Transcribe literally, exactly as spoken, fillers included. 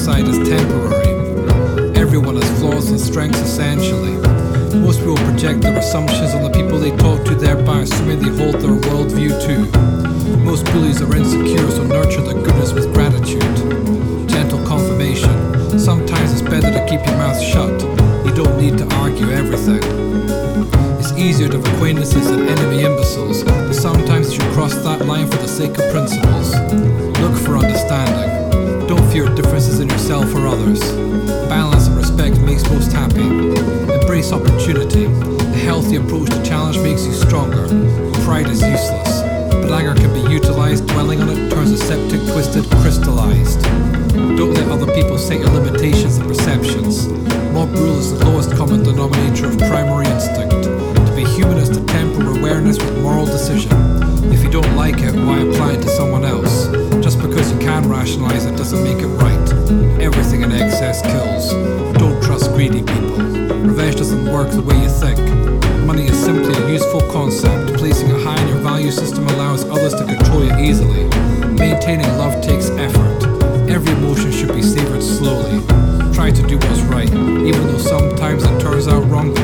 suicide is temporary. Everyone has flaws and strengths essentially. Most people project their assumptions on the people they talk to, thereby assuming they hold their worldview too. Most bullies are insecure, so nurture their goodness with gratitude. Gentle confirmation. Sometimes it's better to keep your mouth shut. You don't need to argue everything. It's easier to have acquaintances than enemy imbeciles, but sometimes you should cross that line for the sake of principles. Look for understanding. Don't fear differences in yourself or others. Balance and respect makes most happy. Embrace opportunity. A healthy approach to challenge makes you stronger. Pride is useless, but anger can be utilized. Dwelling on it turns a septic twisted, crystallized. Don't let other people set your limitations and perceptions. Mob rule is the lowest common denominator of primary instinct. To be human is to temper awareness with moral decision. If you don't like it, why apply it to someone else? Just because you can rationalize it doesn't make it right. Everything in excess kills. Don't trust greedy people. Revenge doesn't work the way you think. Money is simply a useful concept. Placing it high in your value system allows others to control you easily. Maintaining love takes effort. Every emotion should be savored slowly. Try to do what's right, even though sometimes it turns out wrong.